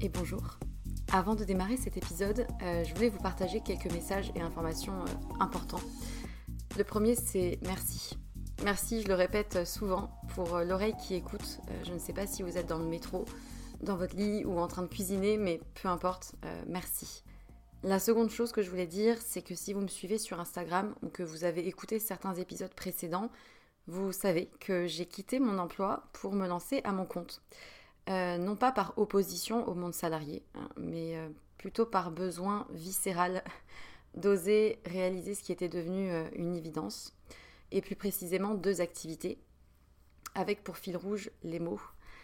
et bonjour. Avant de démarrer cet épisode, je voulais vous partager quelques messages et informations importants. Le premier, c'est merci. Merci, je le répète souvent, pour l'oreille qui écoute. Je ne sais pas si vous êtes dans le métro, dans votre lit ou en train de cuisiner, mais peu importe, merci. La seconde chose que je voulais dire, c'est que si vous me suivez sur Instagram ou que vous avez écouté certains épisodes précédents, vous savez que j'ai quitté mon emploi pour me lancer à mon compte. Non pas par opposition au monde salarié, mais plutôt par besoin viscéral d'oser réaliser ce qui était devenu une évidence, et plus précisément 2 activités, avec pour fil rouge les mots.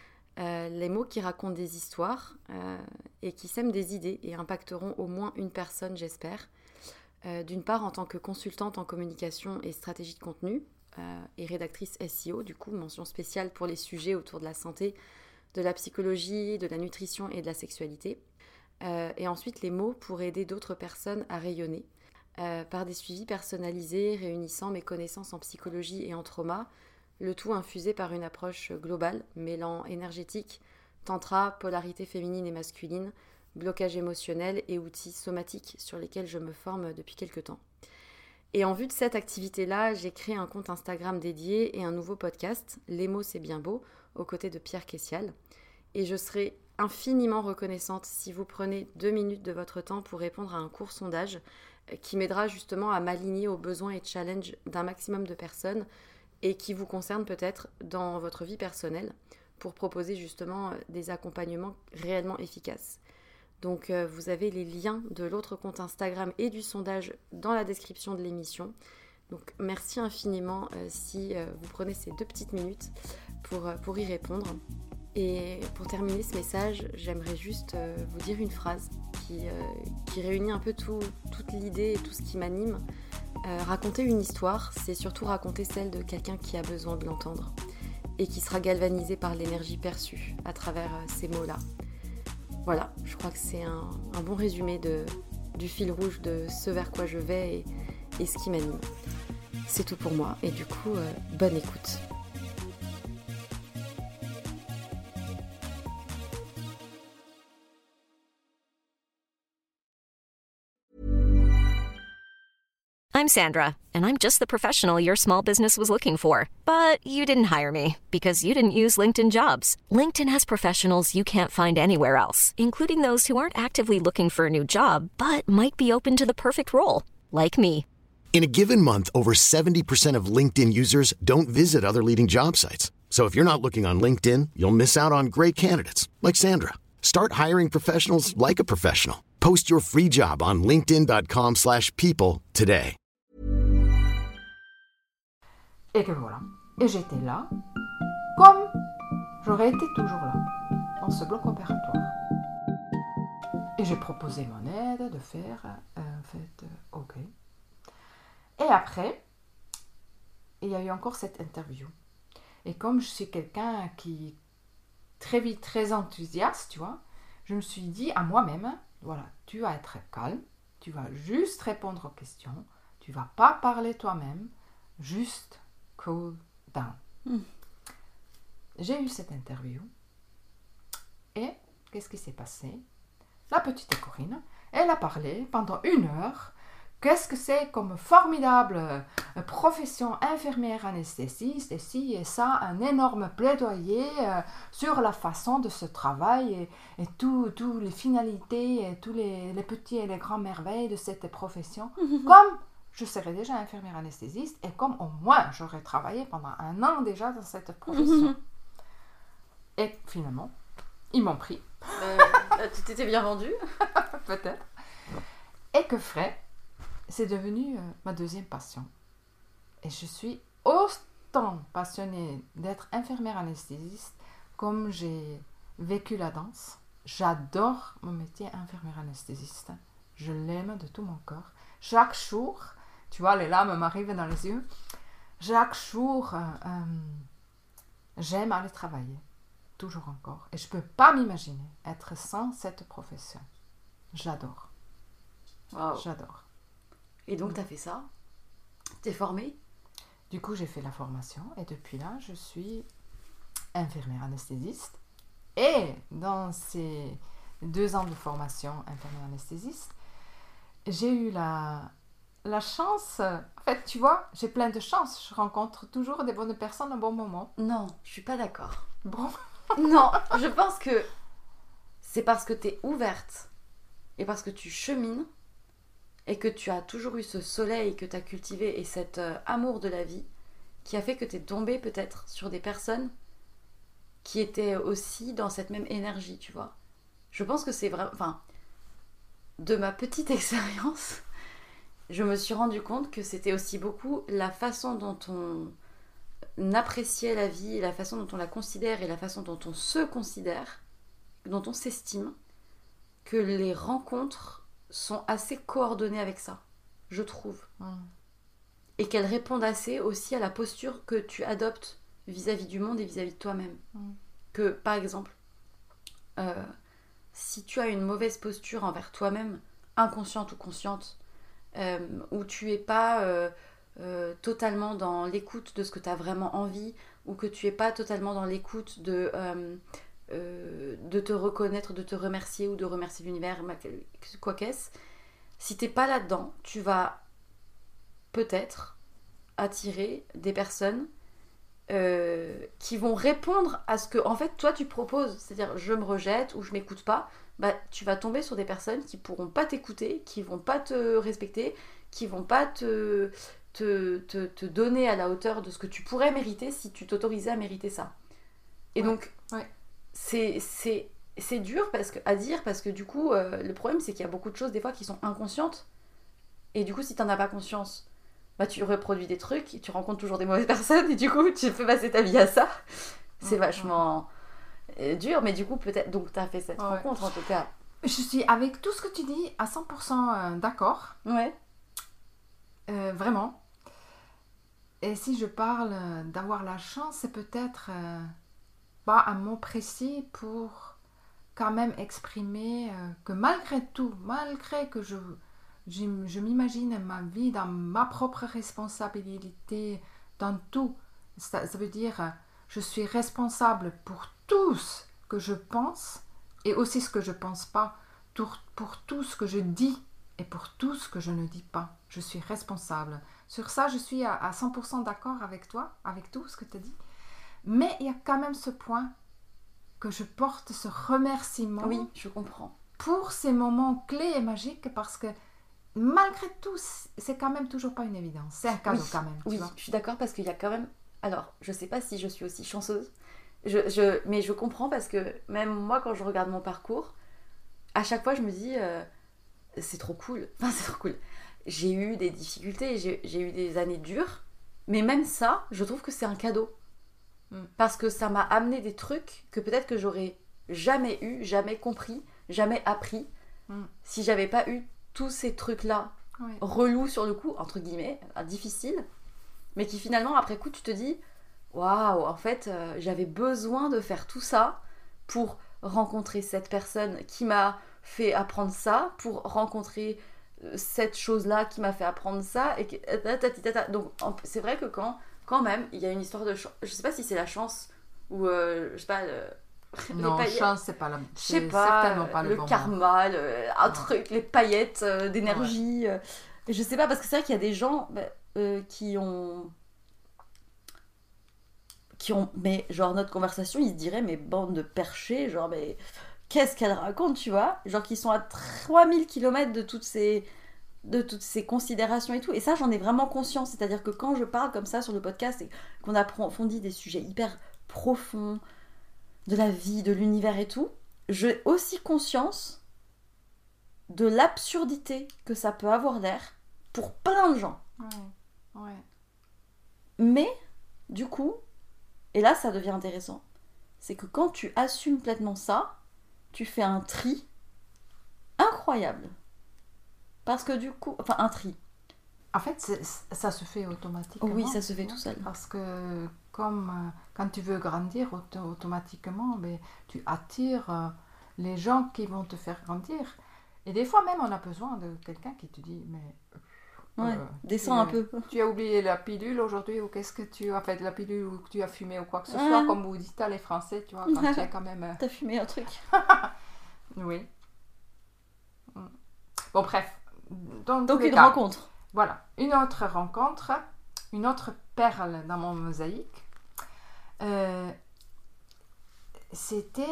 Les mots qui racontent des histoires et qui sèment des idées et impacteront au moins une personne, j'espère. D'une part, en tant que consultante en communication et stratégie de contenu et rédactrice SEO, du coup, mention spéciale pour les sujets autour de la santé, de la psychologie, de la nutrition et de la sexualité. Et ensuite, les mots pour aider d'autres personnes à rayonner par des suivis personnalisés réunissant mes connaissances en psychologie et en trauma, le tout infusé par une approche globale, mêlant énergétique, tantra, polarité féminine et masculine, blocage émotionnel et outils somatiques sur lesquels je me forme depuis quelques temps. Et en vue de cette activité-là, j'ai créé un compte Instagram dédié et un nouveau podcast, Les mots c'est bien beau, aux côtés de Pierre Kessial. Et je serai infiniment reconnaissante si vous prenez 2 minutes de votre temps pour répondre à un court sondage qui m'aidera justement à m'aligner aux besoins et challenges d'un maximum de personnes et qui vous concerne peut-être dans votre vie personnelle pour proposer justement des accompagnements réellement efficaces. Donc vous avez les liens de l'autre compte Instagram et du sondage dans la description de l'émission. Donc merci infiniment si vous prenez ces 2 petites minutes pour y répondre. Et pour terminer ce message, j'aimerais juste vous dire une phrase qui réunit un peu toute l'idée et tout ce qui m'anime. Raconter une histoire, c'est surtout raconter celle de quelqu'un qui a besoin de l'entendre et qui sera galvanisé par l'énergie perçue à travers ces mots-là. Voilà, je crois que c'est un bon résumé du fil rouge de ce vers quoi je vais et ce qui m'anime. C'est tout pour moi et du coup, bonne écoute. I'm Sandra, and I'm just the professional your small business was looking for. But you didn't hire me because you didn't use LinkedIn Jobs. LinkedIn has professionals you can't find anywhere else, including those who aren't actively looking for a new job, but might be open to the perfect role, like me. In a given month, over 70% of LinkedIn users don't visit other leading job sites. So if you're not looking on LinkedIn, you'll miss out on great candidates like Sandra. Start hiring professionals like a professional. Post your free job on linkedin.com/people today. Et que voilà. Et j'étais là, comme j'aurais été toujours là, dans ce bloc opératoire. Et j'ai proposé mon aide de faire OK. Et après, il y a eu encore cette interview. Et comme je suis quelqu'un qui très vite, très enthousiaste, tu vois, je me suis dit à moi-même, voilà, tu vas être calme, tu vas juste répondre aux questions, tu vas pas parler toi-même, juste cool down. J'ai eu cette interview et qu'est-ce qui s'est passé? La petite Corinne, elle a parlé pendant 1 heure. Qu'est-ce que c'est comme formidable profession infirmière anesthésiste et ci et ça, un énorme plaidoyer sur la façon de ce travail et toutes les finalités et tous les petits et les grands merveilles de cette profession. Comme je serais déjà infirmière anesthésiste et comme au moins j'aurais travaillé pendant 1 an déjà dans cette profession. Et finalement, ils m'ont pris. Tu t'étais bien vendue? Peut-être. Et que ferait? C'est devenu ma deuxième passion. Et je suis autant passionnée d'être infirmière anesthésiste comme j'ai vécu la danse. J'adore mon métier infirmière anesthésiste. Je l'aime de tout mon corps. Chaque jour, tu vois, les larmes m'arrivent dans les yeux. Chaque jour, j'aime aller travailler. Toujours encore. Et je ne peux pas m'imaginer être sans cette profession. J'adore. Wow. J'adore. Et donc, tu as fait ça? T'es formée? Du coup, j'ai fait la formation et depuis là, je suis infirmière anesthésiste. Et dans 2 ans de formation infirmière anesthésiste. J'ai eu la chance, en fait, tu vois, j'ai plein de chance. Je rencontre toujours des bonnes personnes au bon moment. Non, je suis pas d'accord. Bon. Non, je pense que c'est parce que tu es ouverte et parce que tu chemines et que tu as toujours eu ce soleil que tu as cultivé et cet amour de la vie qui a fait que tu es tombée peut-être sur des personnes qui étaient aussi dans cette même énergie, tu vois. Je pense que c'est vraiment... Enfin, de ma petite expérience, je me suis rendu compte que c'était aussi beaucoup la façon dont on appréciait la vie, la façon dont on la considère et la façon dont on se considère, dont on s'estime, que les rencontres sont assez coordonnées avec ça, je trouve. Et qu'elles répondent assez aussi à la posture que tu adoptes vis-à-vis du monde et vis-à-vis de toi-même. Que, par exemple, si tu as une mauvaise posture envers toi-même, inconsciente ou consciente, où tu n'es pas totalement dans l'écoute de ce que tu as vraiment envie, ou que tu n'es pas totalement dans l'écoute de te reconnaître, de te remercier ou de remercier l'univers, quoi qu'est-ce, si tu n'es pas là-dedans, tu vas peut-être attirer des personnes qui vont répondre à ce que en fait toi tu proposes, c'est-à-dire je me rejette ou je m'écoute pas, bah tu vas tomber sur des personnes qui pourront pas t'écouter, qui vont pas te respecter, qui vont pas te donner à la hauteur de ce que tu pourrais mériter si tu t'autorisais à mériter ça. Et donc c'est dur à dire parce que du coup le problème c'est qu'il y a beaucoup de choses des fois qui sont inconscientes et du coup si t'en as pas conscience, bah tu reproduis des trucs et tu rencontres toujours des mauvaises personnes et du coup tu fais passer ta vie à ça. C'est vachement dur, mais du coup peut-être, donc tu as fait cette rencontre en tout cas. Je suis avec tout ce que tu dis à 100% d'accord. Ouais. Vraiment. Et si je parle d'avoir la chance, c'est peut-être pas un mot précis pour quand même exprimer que malgré tout, malgré que je m'imagine ma vie dans ma propre responsabilité, dans tout. Ça veut dire, je suis responsable pour tout ce que je pense et aussi ce que je pense pas, pour tout ce que je dis et pour tout ce que je ne dis pas. Je suis responsable. Sur ça, je suis à 100% d'accord avec toi, avec tout ce que tu as dit. Mais il y a quand même ce point que je porte ce remerciement. Oui, je comprends. Pour ces moments clés et magiques parce que malgré tout, c'est quand même toujours pas une évidence. C'est un cadeau quand même. Oui, tu vois. je suis d'accord parce qu'il y a quand même... Alors, je sais pas si je suis aussi chanceuse, mais je comprends parce que même moi, quand je regarde mon parcours, à chaque fois, je me dis, c'est trop cool. Enfin, c'est trop cool. J'ai eu des difficultés, j'ai eu des années dures, mais même ça, je trouve que c'est un cadeau. Parce que ça m'a amené des trucs que peut-être que j'aurais jamais eu, jamais compris, jamais appris, si j'avais pas eu tous ces trucs-là, relous sur le coup, entre guillemets, difficiles, mais qui finalement, après coup, tu te dis, waouh, en fait, j'avais besoin de faire tout ça pour rencontrer cette personne qui m'a fait apprendre ça, pour rencontrer cette chose-là qui m'a fait apprendre ça, et donc c'est vrai que quand même, il y a une histoire de chance, je sais pas si c'est la chance, ou je sais pas... Non, chance, c'est pas la... Je sais pas, certainement pas le bon karma, un truc, les paillettes d'énergie. Je sais pas, parce que c'est vrai qu'il y a des gens qui ont... Mais genre, notre conversation, ils se diraient, mais bande de perchés, genre, mais qu'est-ce qu'elle raconte, tu vois? Genre, qui sont à 3000 km de toutes ces considérations et tout. Et ça, j'en ai vraiment conscience. C'est-à-dire que quand je parle comme ça sur le podcast et qu'on approfondit des sujets hyper profonds, de la vie, de l'univers et tout, j'ai aussi conscience de l'absurdité que ça peut avoir l'air pour plein de gens. Mais, du coup, et là ça devient intéressant, c'est que quand tu assumes pleinement ça, tu fais un tri incroyable. Parce que du coup, enfin un tri. En fait, ça se fait automatiquement. Oui, ça se fait tout seul. Parce que comme quand tu veux grandir, automatiquement, tu attires les gens qui vont te faire grandir. Et des fois même, on a besoin de quelqu'un qui te dit, mais... descends un peu. Tu as oublié la pilule aujourd'hui, ou qu'est-ce que tu as fait de la pilule, ou que tu as fumé, ou quoi que ce soit, comme vous dites les Français, tu vois, quand tu as quand même... T'as fumé un truc. Oui. Bon, bref. Donc une rencontre. Voilà, une autre rencontre, une autre perle dans mon mosaïque. C'était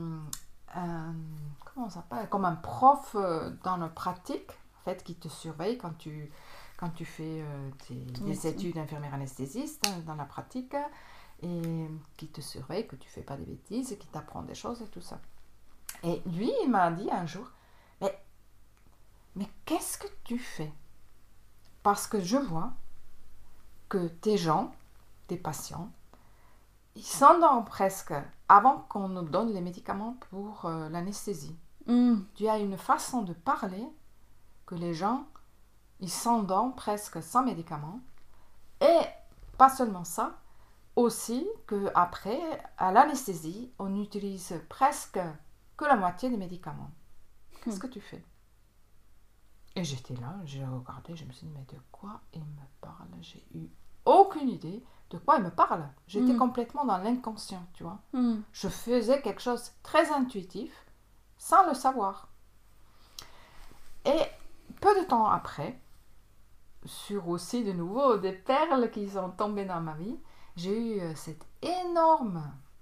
comment ça s'appelle, comme un prof dans la pratique, en fait, qui te surveille quand tu fais des études d'infirmière anesthésiste dans la pratique, et qui te surveille que tu ne fais pas des bêtises, et qui t'apprend des choses et tout ça. Et lui, il m'a dit un jour, mais qu'est-ce que tu fais? Parce que je vois que tes patients, ils s'endorment presque avant qu'on nous donne les médicaments pour l'anesthésie. Tu as une façon de parler que les gens, ils s'endorment presque sans médicaments. Et pas seulement ça, aussi qu'après, à l'anesthésie, on n'utilise presque que la moitié des médicaments. Qu'est-ce que tu fais? Et j'étais là, j'ai regardé, je me suis dit, mais de quoi il me parle? J'ai eu aucune idée de quoi il me parle. J'étais complètement dans l'inconscient, tu vois. Je faisais quelque chose de très intuitif, sans le savoir. Et peu de temps après, sur aussi de nouveau des perles qui sont tombées dans ma vie, j'ai eu cette énorme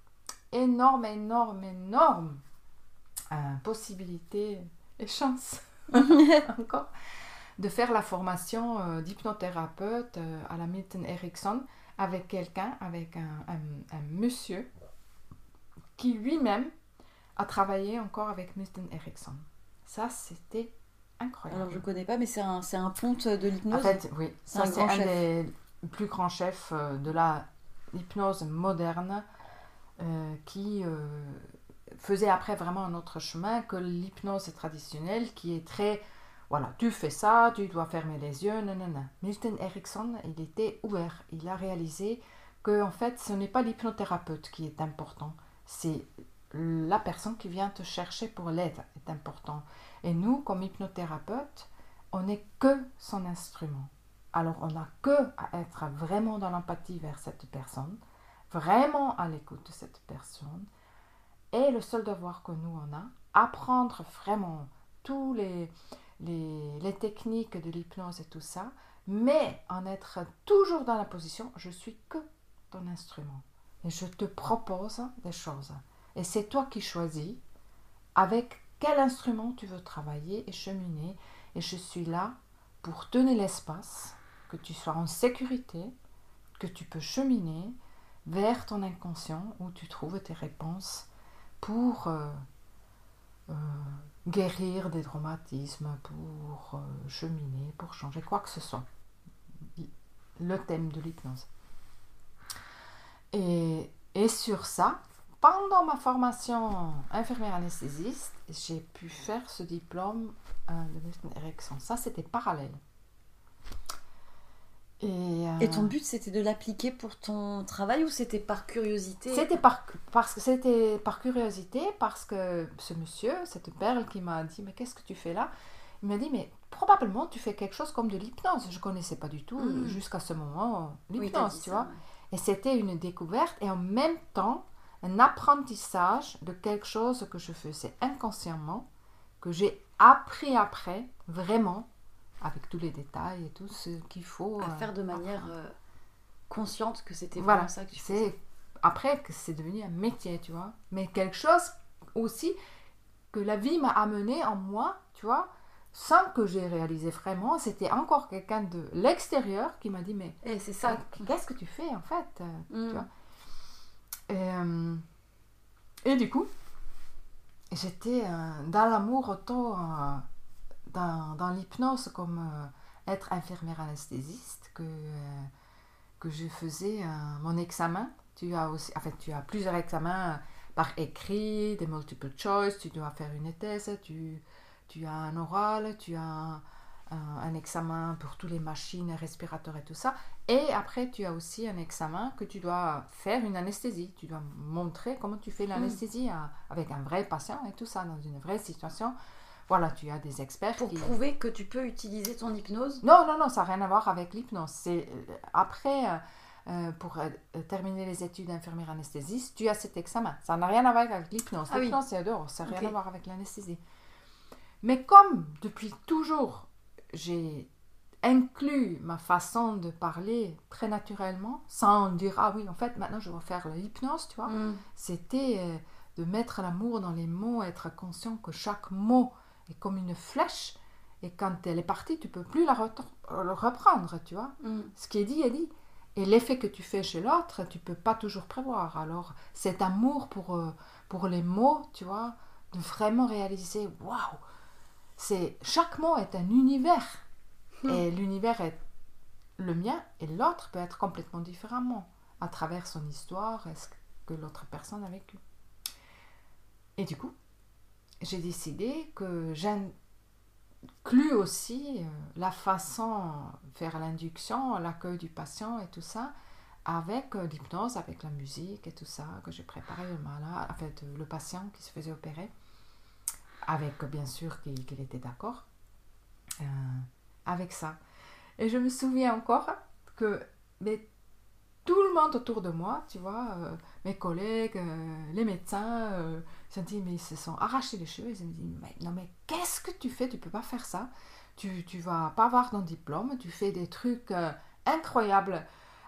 possibilité et chance encore de faire la formation d'hypnothérapeute à la Milton Erickson avec un monsieur qui lui-même a travaillé encore avec Milton Erickson. Ça, c'était incroyable. Alors, je ne connais pas, mais c'est un ponte de l'hypnose. En fait, oui. C'est un des plus grands chefs de l'hypnose moderne qui faisait après vraiment un autre chemin que l'hypnose traditionnelle qui est très... Voilà, tu fais ça, tu dois fermer les yeux, nanana. Milton Erickson, il était ouvert. Il a réalisé que, en fait, ce n'est pas l'hypnothérapeute qui est important. C'est la personne qui vient te chercher pour l'aide est important. Et nous, comme hypnothérapeute, on n'est que son instrument. Alors, on n'a que à être vraiment dans l'empathie vers cette personne, vraiment à l'écoute de cette personne. Et le seul devoir que nous, on a, apprendre vraiment tous les techniques de l'hypnose et tout ça, mais en être toujours dans la position, je suis que ton instrument. Et je te propose des choses. Et c'est toi qui choisis avec quel instrument tu veux travailler et cheminer. Et je suis là pour donner l'espace, que tu sois en sécurité, que tu peux cheminer vers ton inconscient où tu trouves tes réponses pour guérir des traumatismes, pour cheminer, pour changer quoi que ce soit. Le thème de l'hypnose. Et sur ça, pendant ma formation infirmière anesthésiste, j'ai pu faire ce diplôme de Milton Erickson. Ça, c'était parallèle. Et ton but, c'était de l'appliquer pour ton travail ou c'était par curiosité? C'était par curiosité, parce que ce monsieur, cette perle qui m'a dit « Mais qu'est-ce que tu fais là ?» Il m'a dit « Mais probablement tu fais quelque chose comme de l'hypnose. » Je ne connaissais pas du tout jusqu'à ce moment l'hypnose, tu vois. Ouais. Et c'était une découverte et en même temps un apprentissage de quelque chose que je faisais inconsciemment, que j'ai appris après, vraiment, avec tous les détails et tout ce qu'il faut à faire de manière consciente, que c'était voilà, vraiment ça que tu faisais. Après que c'est devenu un métier, tu vois, mais quelque chose aussi que la vie m'a amené en moi, tu vois, sans que j'ai réalisé vraiment. C'était encore quelqu'un de l'extérieur qui m'a dit mais c'est ça. Qu'est-ce que tu fais en fait, tu vois. Et du coup j'étais dans l'amour autant dans l'hypnose comme être infirmière anesthésiste que je faisais mon examen. Tu as plusieurs examens par écrit, des multiple choice, tu dois faire une thèse, tu as un oral, tu as un examen pour toutes les machines, respirateurs et tout ça. Et après, tu as aussi un examen que tu dois faire une anesthésie. Tu dois montrer comment tu fais l'anesthésie avec un vrai patient et tout ça, dans une vraie situation. Voilà, tu as des experts pour prouver que tu peux utiliser ton hypnose. Non, ça n'a rien à voir avec l'hypnose. C'est après pour terminer les études d'infirmière anesthésiste, tu as cet examen. Ça n'a rien à voir avec l'hypnose. Ah L'hypnose, oui. c'est dehors, ça n'a rien Ok. à voir avec l'anesthésie. Mais comme depuis toujours, j'ai inclus ma façon de parler très naturellement, sans dire « Ah oui, en fait, maintenant je vais faire l'hypnose », tu vois. C'était de mettre l'amour dans les mots, être conscient que chaque mot est comme une flèche, et quand elle est partie, tu ne peux plus la reprendre, tu vois. Ce qui est dit est dit. Et l'effet que tu fais chez l'autre, tu ne peux pas toujours prévoir. Alors, cet amour pour les mots, tu vois, de vraiment réaliser « Waouh !» Chaque mot est un univers. Et l'univers est le mien, et l'autre peut être complètement différemment, à travers son histoire et ce que l'autre personne a vécu. Et du coup, j'ai décidé que j'inclus aussi la façon de faire l'induction, l'accueil du patient et tout ça, avec l'hypnose, avec la musique et tout ça, que j'ai préparé le patient qui se faisait opérer, avec bien sûr qu'il était d'accord avec ça. Et je me souviens encore que tout le monde autour de moi, tu vois, mes collègues, les médecins, ils ont dit, mais ils se sont arrachés les cheveux. Ils ont dit, mais qu'est-ce que tu fais? Tu ne peux pas faire ça. Tu ne vas pas avoir ton diplôme. Tu fais des trucs incroyables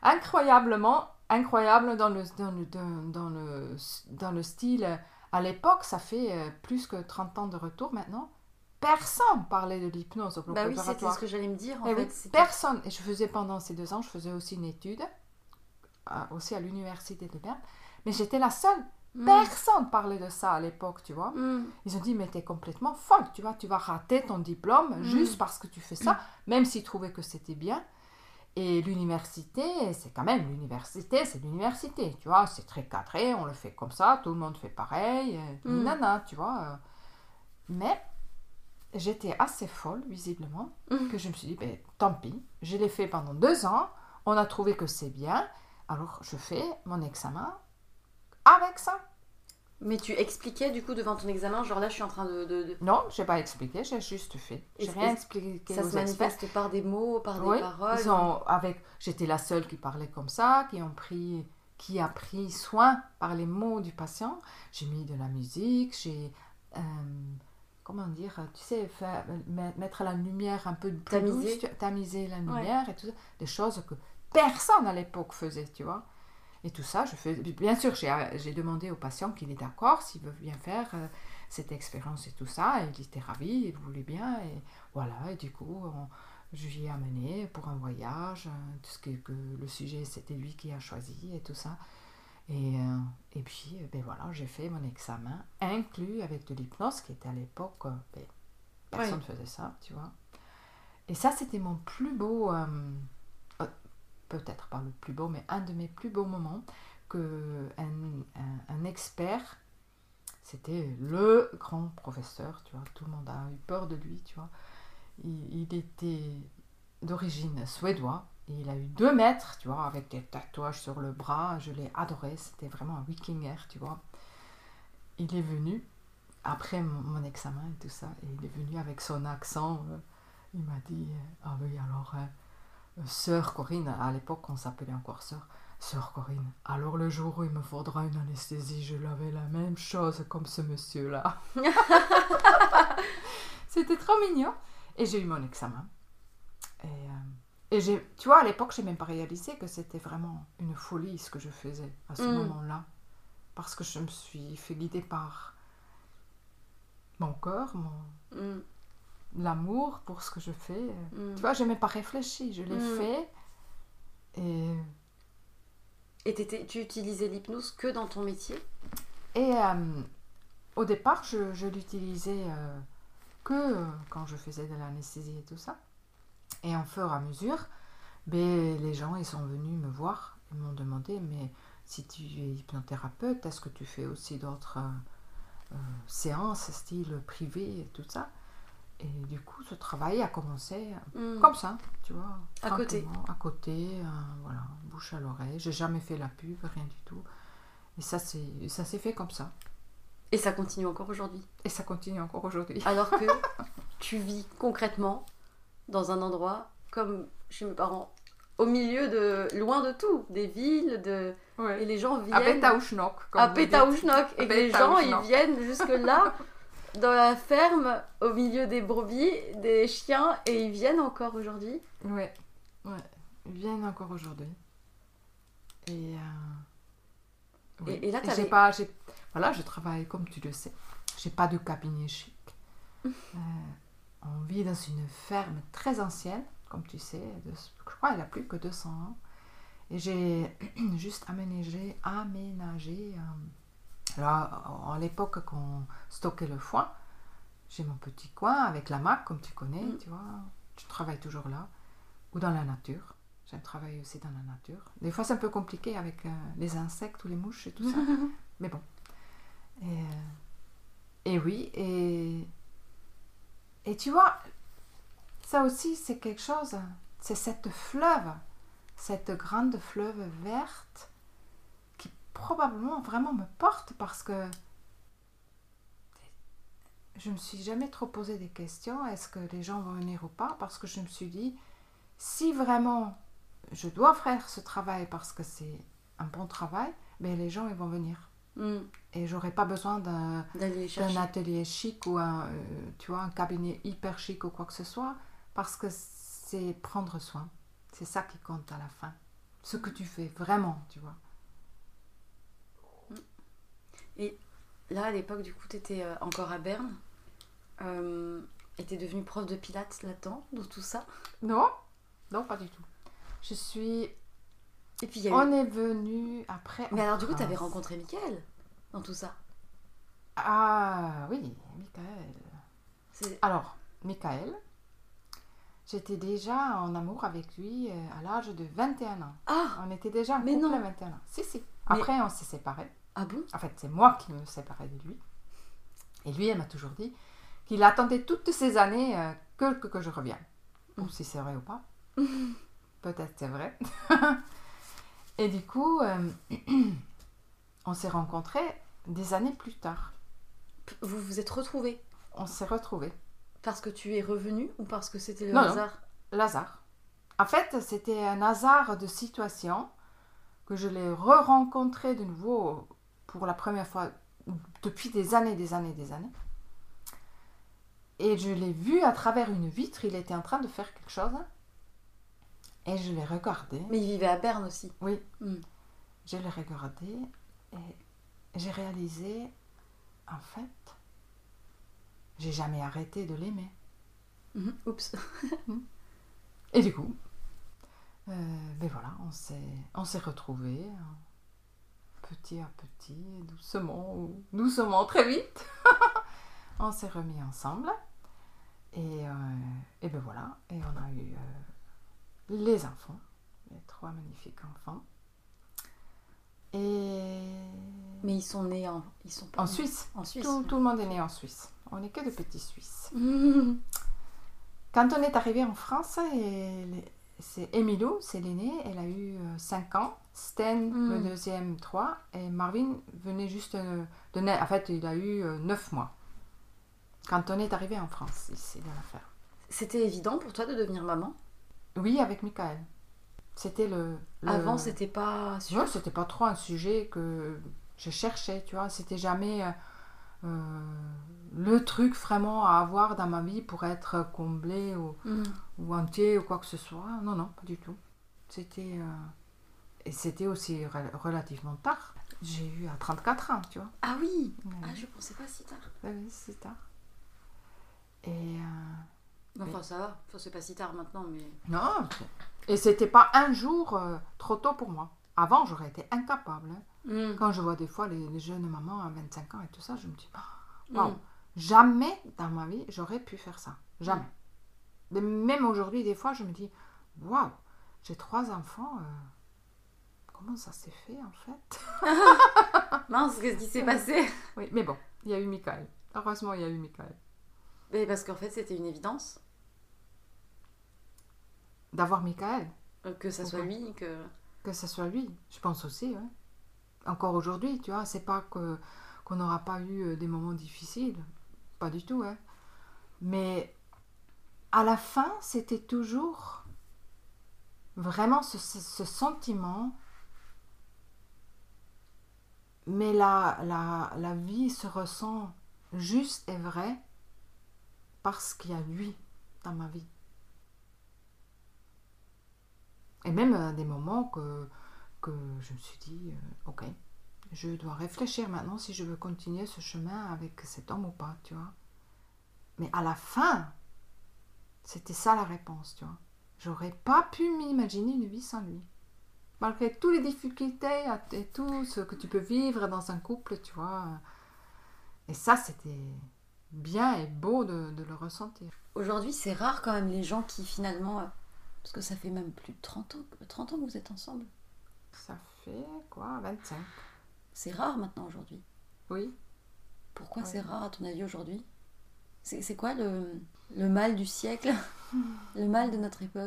dans le style. À l'époque, ça fait plus que 30 ans de retour maintenant. Personne parlait de l'hypnose au bloc Bah oui, opératoire. c'était ce que j'allais me dire, en Et fait. oui, personne. Et je faisais pendant ces 2 ans, je faisais aussi une étude, aussi à l'université de Berne, mais j'étais la seule. Personne parlait de ça à l'époque, tu vois. Ils ont dit, mais t'es complètement folle, tu vois, tu vas rater ton diplôme juste parce que tu fais ça, même s'ils trouvaient que c'était bien. Et l'université, c'est quand même l'université, c'est l'université, tu vois, c'est très cadré, on le fait comme ça, tout le monde fait pareil, nana, tu vois. Mais j'étais assez folle, visiblement, que je me suis dit, tant pis, je l'ai fait pendant 2 ans, on a trouvé que c'est bien, alors je fais mon examen avec ça. Mais tu expliquais du coup devant ton examen, genre là je suis en train de... Non, je n'ai pas expliqué, j'ai juste fait. J'ai rien expliqué Ça aux se manifeste par des mots, par des paroles. J'étais la seule qui parlait comme ça, qui a pris soin par les mots du patient. J'ai mis de la musique, j'ai... comment dire, tu sais, mettre la lumière un peu plus douce, tamiser la lumière et tout ça, des choses que personne à l'époque faisait, tu vois. Et tout ça, bien sûr, j'ai demandé au patient qu'il est d'accord, s'il veut bien faire cette expérience et tout ça, et il était ravi, il voulait bien, et voilà, et du coup, je lui ai amené pour un voyage, tout ce que le sujet, c'était lui qui a choisi et tout ça. Et puis, voilà, j'ai fait mon examen, inclus avec de l'hypnose, qui était à l'époque, personne ne faisait ça, tu vois. Et ça, c'était mon plus beau, peut-être pas le plus beau, mais un de mes plus beaux moments, un expert, c'était le grand professeur, tu vois, tout le monde a eu peur de lui, tu vois. Il était d'origine suédoise, et il a eu 2 mètres, tu vois, avec des tatouages sur le bras, je l'ai adoré, c'était vraiment un vikinger, tu vois. Il est venu, après mon examen et tout ça, et il est venu avec son accent, il m'a dit, ah oui, alors, sœur Corinne, à l'époque on s'appelait encore sœur Corinne, alors le jour où il me faudra une anesthésie, je l'avais la même chose comme ce monsieur-là. C'était trop mignon. Et j'ai eu mon examen. Et tu vois, à l'époque, je n'ai même pas réalisé que c'était vraiment une folie ce que je faisais à ce moment-là. Parce que je me suis fait guider par mon cœur, l'amour pour ce que je fais. Tu vois, je n'ai même pas réfléchi, je l'ai fait. Et tu utilisais l'hypnose que dans ton métier? Et au départ, je l'utilisais que quand je faisais de l'anesthésie et tout ça. Et en fur et à mesure, les gens ils sont venus me voir. Ils m'ont demandé, mais si tu es hypnothérapeute, est-ce que tu fais aussi d'autres séances, style privé et tout ça? Et du coup, ce travail a commencé comme ça, tu vois. À côté, voilà, bouche à l'oreille. J'ai jamais fait la pub, rien du tout. Et ça s'est fait comme ça. Et ça continue encore aujourd'hui. Alors que tu vis concrètement dans un endroit comme chez mes parents, au milieu loin de tout, des villes, Ouais. et les gens À viennent Pétaouchnok. à Pétaouchnok, et que les gens ils viennent jusque là, dans la ferme, au milieu des brebis, des chiens, et ils viennent encore aujourd'hui. Ouais. Ils viennent encore aujourd'hui. Et, oui. Et là, j'ai voilà, je travaille comme tu le sais. J'ai pas de cabinet chic. On vit dans une ferme très ancienne, comme tu sais. Je crois qu'elle a plus que 200 ans. Et j'ai juste aménagé là, à l'époque qu'on stockait le foin, j'ai mon petit coin avec la mac, comme tu connais, tu vois. Je travaille toujours là. Ou dans la nature. J'aime travailler aussi dans la nature. Des fois, c'est un peu compliqué avec les insectes ou les mouches et tout ça. Mais bon. Et oui, et tu vois, ça aussi, c'est quelque chose. C'est cette grande fleuve verte qui probablement vraiment me porte parce que je me suis jamais trop posé des questions. Est-ce que les gens vont venir ou pas? Parce que je me suis dit, si vraiment je dois faire ce travail parce que c'est un bon travail, mais les gens ils vont venir. Et j'aurais pas besoin d'un atelier chic ou tu vois, un cabinet hyper chic ou quoi que ce soit, parce que c'est prendre soin. C'est ça qui compte à la fin. Ce que tu fais vraiment, tu vois. Et là, à l'époque, du coup, tu étais encore à Berne. Et tu es devenue prof de pilates là-dedans, dans tout ça? Non, pas du tout. Je suis... Et puis, on est venu après... Mais alors, du coup, tu avais rencontré Michael dans tout ça? Ah oui, Michael. Alors, Michael, j'étais déjà en amour avec lui à l'âge de 21 ans. Ah! On était déjà en couple à 21 ans. Si. Après, on s'est séparés. Ah bon? En fait, c'est moi qui me séparais de lui. Et lui, elle m'a toujours dit qu'il attendait toutes ces années que je revienne. Bon, si c'est vrai ou pas. Peut-être c'est vrai. Et du coup, on s'est rencontrés des années plus tard. Vous vous êtes retrouvés? On s'est retrouvés. Parce que tu es revenue ou parce que c'était non, hasard? Non, l'hasard. En fait, c'était un hasard de situation que je l'ai re-rencontré de nouveau pour la première fois depuis des années. Et je l'ai vu à travers une vitre, il était en train de faire quelque chose. Et je l'ai regardé. Mais il vivait à Berne aussi. Oui. Je l'ai regardé et j'ai réalisé, en fait, j'ai jamais arrêté de l'aimer. Oups. Et du coup, ben voilà, on s'est retrouvés petit à petit, doucement, très vite. On s'est remis ensemble et ben voilà, et on a eu les enfants, les 3 magnifiques enfants. Mais ils sont nés en Suisse. En Suisse. Tout le monde est né en Suisse. On n'est que de petits Suisses. Quand on est arrivé en France, c'est Emilou, c'est l'aîné, elle a eu 5 ans. Sten, le deuxième, 3. Et Marvin venait juste de naître. En fait, il a eu 9 mois. Quand on est arrivé en France, ici, dans la ferme. C'était évident pour toi de devenir maman? Oui, avec Michael. C'était Avant, c'était pas... Non, c'était pas trop un sujet que je cherchais, tu vois. C'était jamais le truc vraiment à avoir dans ma vie pour être comblé ou entier ou quoi que ce soit. Non, pas du tout. C'était... Et c'était aussi relativement tard. J'ai eu à 34 ans, tu vois. Ah oui. Ah, je pensais pas si tard. Oui, c'est tard. Et... Enfin, ça va. Enfin, c'est pas si tard maintenant, mais... Non, et c'était pas un jour trop tôt pour moi. Avant, j'aurais été incapable. Quand je vois des fois les jeunes mamans à 25 ans et tout ça, je me dis, waouh, jamais dans ma vie, j'aurais pu faire ça. Jamais. Mais même aujourd'hui, des fois, je me dis, waouh, j'ai 3 enfants. Comment ça s'est fait, en fait? Mince, qu'est-ce qui s'est passé? Oui, mais bon, il y a eu Michael. Heureusement, il y a eu Michael. Mais parce qu'en fait, c'était une évidence. D'avoir Michael. Que ça soit lui, Que ça soit lui, je pense aussi. Ouais. Encore aujourd'hui, tu vois, c'est pas qu'on n'aura pas eu des moments difficiles. Pas du tout, hein. Mais à la fin, c'était toujours vraiment ce sentiment, mais la vie se ressent juste et vraie parce qu'il y a lui dans ma vie. Et même à des moments que je me suis dit, ok, je dois réfléchir maintenant si je veux continuer ce chemin avec cet homme ou pas, tu vois. Mais à la fin, c'était ça la réponse, tu vois. J'aurais pas pu m'imaginer une vie sans lui. Malgré toutes les difficultés et tout ce que tu peux vivre dans un couple, tu vois. Et ça, c'était bien et beau de le ressentir. Aujourd'hui, c'est rare quand même les gens qui finalement... Parce que ça fait même plus de 30 ans que vous êtes ensemble. Ça fait quoi, 25. C'est rare maintenant aujourd'hui. Oui. Pourquoi c'est rare à ton avis aujourd'hui ? C'est quoi le mal du siècle ? Le mal de notre époque ?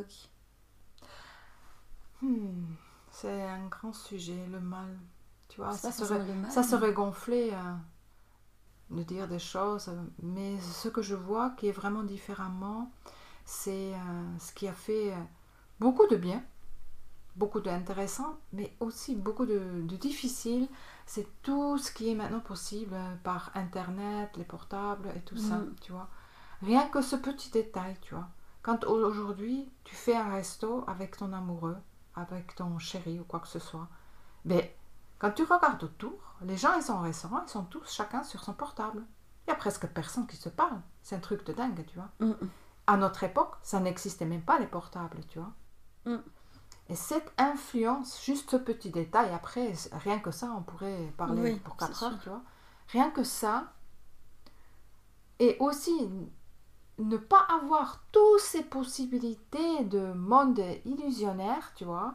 C'est un grand sujet, le mal. Tu vois, ça mal, serait gonflé de dire des choses, mais ce que je vois qui est vraiment différemment, c'est ce qui a fait beaucoup de bien, beaucoup d'intéressant, mais aussi beaucoup de difficile. C'est tout ce qui est maintenant possible par Internet, les portables et tout ça, tu vois. Rien que ce petit détail, tu vois. Quand aujourd'hui, tu fais un resto avec ton amoureux, avec ton chéri ou quoi que ce soit, ben, quand tu regardes autour, les gens ils sont au restaurant, ils sont tous chacun sur son portable. Il n'y a presque personne qui se parle. C'est un truc de dingue, tu vois. À notre époque, ça n'existait même pas les portables, tu vois. Et cette influence, juste ce petit détail, après, rien que ça, on pourrait parler pour 4 heures, tu vois. Rien que ça, et aussi ne pas avoir toutes ces possibilités de monde illusionnaire, tu vois,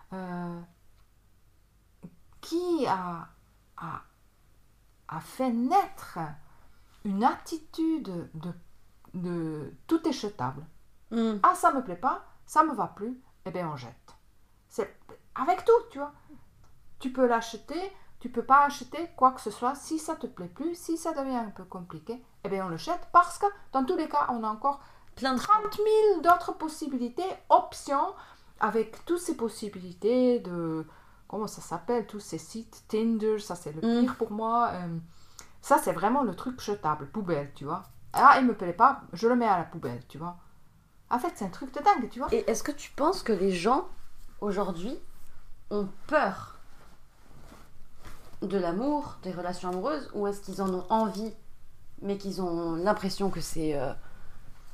qui a fait naître une attitude de tout est jetable. Ah, ça me plaît pas, ça me va plus, eh bien on jette. C'est avec tout, tu vois. Tu peux l'acheter, tu peux pas acheter quoi que ce soit. Si ça te plaît plus, si ça devient un peu compliqué, eh bien on le jette parce que dans tous les cas, on a encore plein de 30 000 d'autres possibilités, options, avec toutes ces possibilités de... Comment ça s'appelle, tous ces sites, Tinder, ça c'est le pire pour moi. Ça c'est vraiment le truc jetable, poubelle, tu vois. Ah, il me plaît pas, je le mets à la poubelle, tu vois. En fait, c'est un truc de dingue, tu vois. Et est-ce que tu penses que les gens, aujourd'hui, ont peur de l'amour, des relations amoureuses, ou est-ce qu'ils en ont envie, mais qu'ils ont l'impression que c'est dangereux ?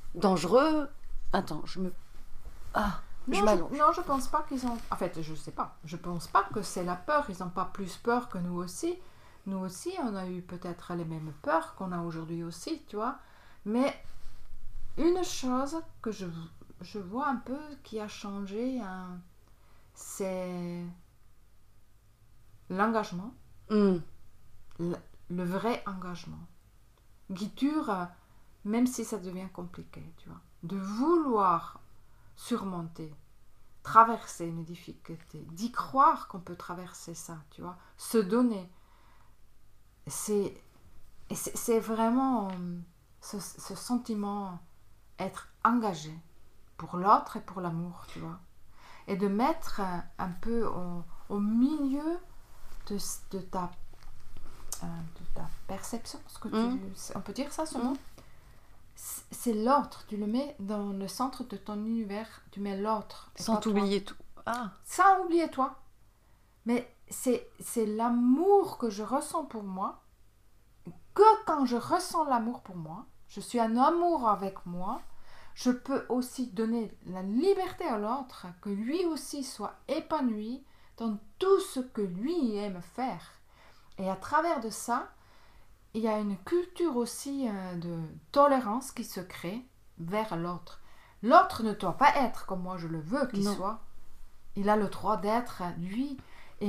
Attends, je m'allonge. Non, je pense pas qu'ils ont... En fait, je sais pas. Je pense pas que c'est la peur. Ils n'ont pas plus peur que nous aussi. Nous aussi, on a eu peut-être les mêmes peurs qu'on a aujourd'hui aussi, tu vois. Mais une chose que je vois un peu qui a changé, c'est l'engagement. Le vrai engagement. Qui dure, même si ça devient compliqué, tu vois. De vouloir surmonter, traverser une difficulté, d'y croire qu'on peut traverser ça, tu vois, se donner. C'est vraiment ce sentiment, être engagé pour l'autre et pour l'amour, tu vois. Et de mettre un peu au milieu de ta perception, on peut dire ça, ce mot. C'est l'autre, tu le mets dans le centre de ton univers, tu mets l'autre. Sans t'oublier tout. Sans oublier toi. Mais c'est l'amour que je ressens pour moi, que quand je ressens l'amour pour moi, je suis en amour avec moi, je peux aussi donner la liberté à l'autre, que lui aussi soit épanoui dans tout ce que lui aime faire. Et à travers de ça, il y a une culture aussi de tolérance qui se crée vers l'autre. L'autre ne doit pas être comme moi je le veux qu'il soit. Il a le droit d'être lui. Et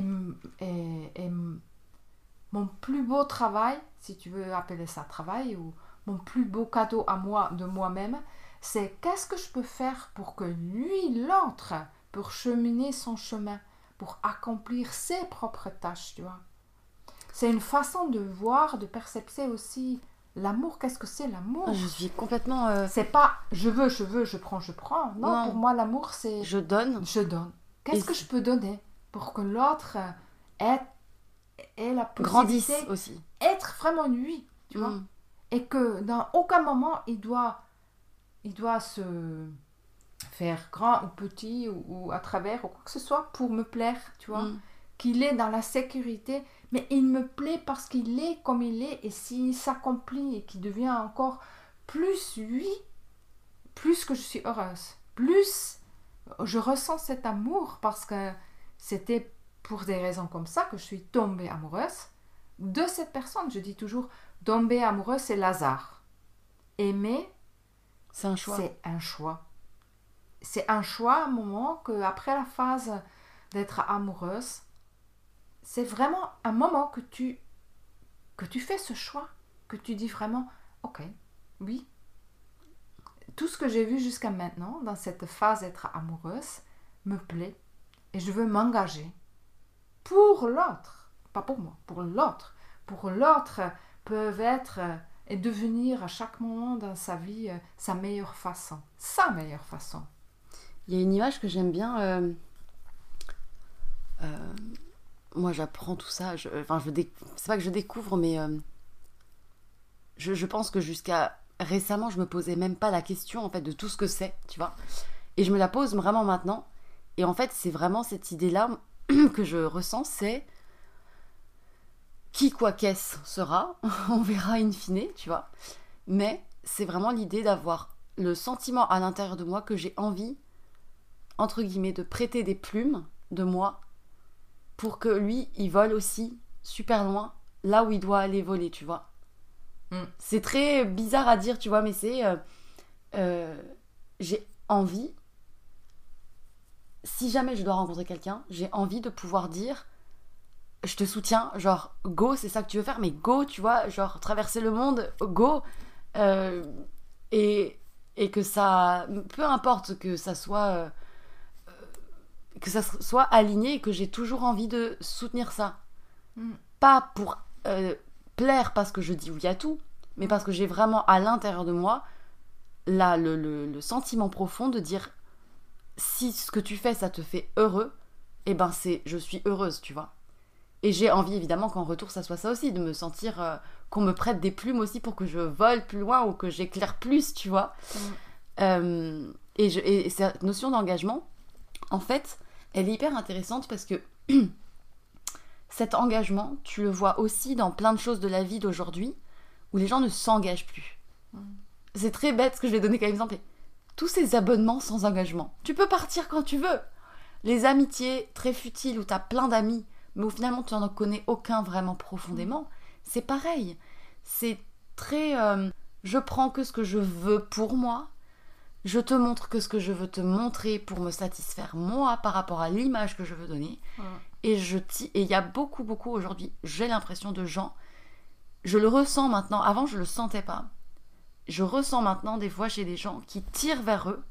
mon plus beau travail, si tu veux appeler ça travail, ou mon plus beau cadeau à moi, de moi-même, c'est qu'est-ce que je peux faire pour que lui, l'autre, pour cheminer son chemin, pour accomplir ses propres tâches, tu vois. C'est une façon de voir, de percevoir aussi L'amour, qu'est-ce que c'est l'amour? Je suis complètement... C'est pas je veux, je prends. Non, pour moi, l'amour, c'est... Je donne. Qu'est-ce que je peux donner pour que l'autre ait la possibilité... Grandisse aussi. Être vraiment lui, tu vois. Et que dans aucun moment, il doit se faire grand ou petit ou à travers ou quoi que ce soit pour me plaire, tu vois. Qu'il est dans la sécurité, mais il me plaît parce qu'il est comme il est, et s'il s'accomplit et qu'il devient encore plus lui, plus que je suis heureuse, plus je ressens cet amour, parce que c'était pour des raisons comme ça que je suis tombée amoureuse de cette personne. Je dis toujours, tomber amoureuse, c'est Lazare. Aimer, c'est un choix. C'est un choix. C'est un choix à un moment qu'après la phase d'être amoureuse, c'est vraiment un moment que tu fais ce choix, que tu dis vraiment, ok, oui, tout ce que j'ai vu jusqu'à maintenant dans cette phase d'être amoureuse me plaît et je veux m'engager pour l'autre, pas pour moi, pour l'autre. Pour l'autre peuvent être et devenir à chaque moment dans sa vie sa meilleure façon. Il y a une image que j'aime bien. Moi, j'apprends tout ça. C'est pas que je découvre, mais je pense que jusqu'à récemment, je me posais même pas la question en fait de tout ce que c'est, tu vois. Et je me la pose vraiment maintenant. Et en fait, c'est vraiment cette idée-là que je ressens, c'est qui, quoi, qu'est-ce sera. On verra in fine, tu vois. Mais c'est vraiment l'idée d'avoir le sentiment à l'intérieur de moi que j'ai envie, entre guillemets, de prêter des plumes de moi pour que lui, il vole aussi super loin, là où il doit aller voler, tu vois. C'est très bizarre à dire, tu vois, mais c'est... j'ai envie, si jamais je dois rencontrer quelqu'un, j'ai envie de pouvoir dire, je te soutiens, genre, go, c'est ça que tu veux faire, mais go, tu vois, genre, traverser le monde, go, et que ça... Peu importe que ça soit... que ça soit aligné et que j'ai toujours envie de soutenir ça. Pas pour plaire parce que je dis oui à tout, mais parce que j'ai vraiment à l'intérieur de moi là, le sentiment profond de dire si ce que tu fais ça te fait heureux, et ben je suis heureuse, tu vois. Et j'ai envie évidemment qu'en retour ça soit ça aussi, de me sentir qu'on me prête des plumes aussi pour que je vole plus loin ou que j'éclaire plus, tu vois. Et cette notion d'engagement, en fait, elle est hyper intéressante parce que cet engagement, tu le vois aussi dans plein de choses de la vie d'aujourd'hui où les gens ne s'engagent plus. C'est très bête ce que je vais donner comme exemple. Tous ces abonnements sans engagement. Tu peux partir quand tu veux. Les amitiés très futiles où tu as plein d'amis, mais où finalement tu n'en connais aucun vraiment profondément, c'est pareil. C'est très... je prends que ce que je veux pour moi. Je te montre que ce que je veux te montrer pour me satisfaire moi par rapport à l'image que je veux donner. Et il y a beaucoup aujourd'hui, j'ai l'impression de gens, je le ressens maintenant, avant je le sentais pas. Je ressens maintenant des fois chez des gens qui tirent vers eux.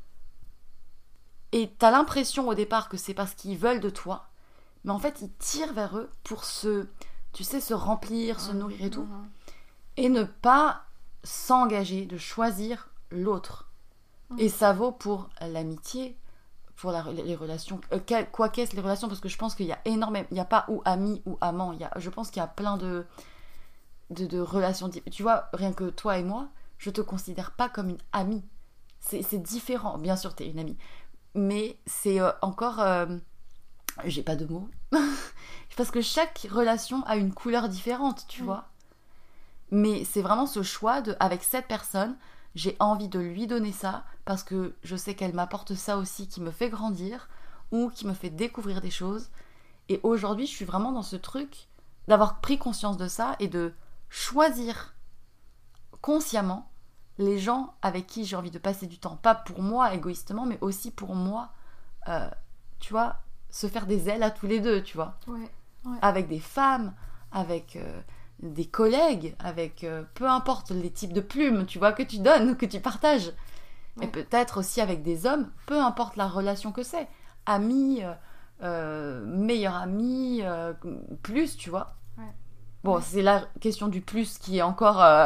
Et t'as l'impression au départ que c'est parce qu'ils veulent de toi. Mais en fait, ils tirent vers eux pour se remplir, se nourrir et tout. Et ne pas s'engager, de choisir l'autre. Et ça vaut pour l'amitié, pour les relations, quoi qu'est-ce les relations, parce que je pense qu'il y a énormément, il n'y a pas ou ami ou amant, je pense qu'il y a plein de relations, tu vois, rien que toi et moi, je te considère pas comme une amie, c'est différent, bien sûr t'es une amie, mais c'est encore, j'ai pas de mots, parce que chaque relation a une couleur différente, tu vois, mais c'est vraiment ce choix avec cette personne, j'ai envie de lui donner ça parce que je sais qu'elle m'apporte ça aussi qui me fait grandir ou qui me fait découvrir des choses. Et aujourd'hui, je suis vraiment dans ce truc d'avoir pris conscience de ça et de choisir consciemment les gens avec qui j'ai envie de passer du temps. Pas pour moi égoïstement, mais aussi pour moi, tu vois, se faire des ailes à tous les deux, tu vois. Avec des femmes, avec... des collègues, avec peu importe les types de plumes, tu vois, que tu donnes ou que tu partages. Et peut-être aussi avec des hommes, peu importe la relation que c'est. Amis, meilleurs amis, plus, tu vois. Bon, c'est la question du plus qui est encore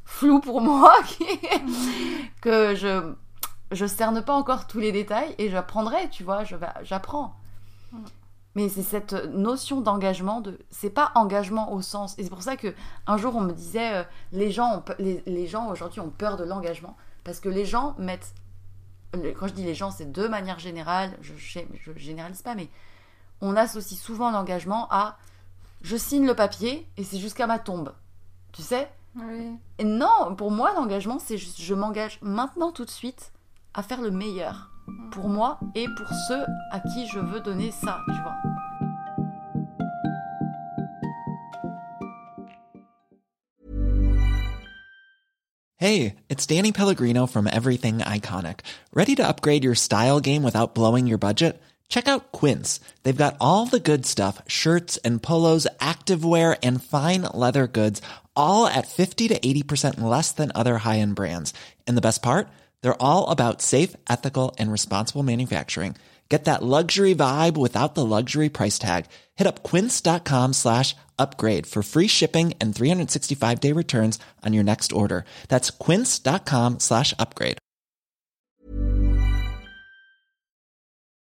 flou pour moi, que je cerne pas encore tous les détails et j'apprendrai, tu vois, j'apprends. Mais c'est cette notion d'engagement, c'est pas engagement au sens, et c'est pour ça que un jour on me disait les gens aujourd'hui ont peur de l'engagement parce que les gens mettent, quand je dis les gens, c'est de manière générale, je généralise pas, mais on associe souvent l'engagement à je signe le papier et c'est jusqu'à ma tombe, tu sais. Oui. Et non, pour moi l'engagement c'est juste je m'engage maintenant tout de suite à faire le meilleur pour moi et pour ceux à qui je veux donner ça, tu vois. Hey, it's Danny Pellegrino from Everything Iconic. Ready to upgrade your style game without blowing your budget? Check out Quince. They've got all the good stuff, shirts and polos, activewear, and fine leather goods, all at 50 to 80% less than other high-end brands. And the best part? They're all about safe, ethical, and responsible manufacturing. Get that luxury vibe without the luxury price tag. Hit up quince.com/upgrade for free shipping and 365-day returns on your next order. That's quince.com/upgrade.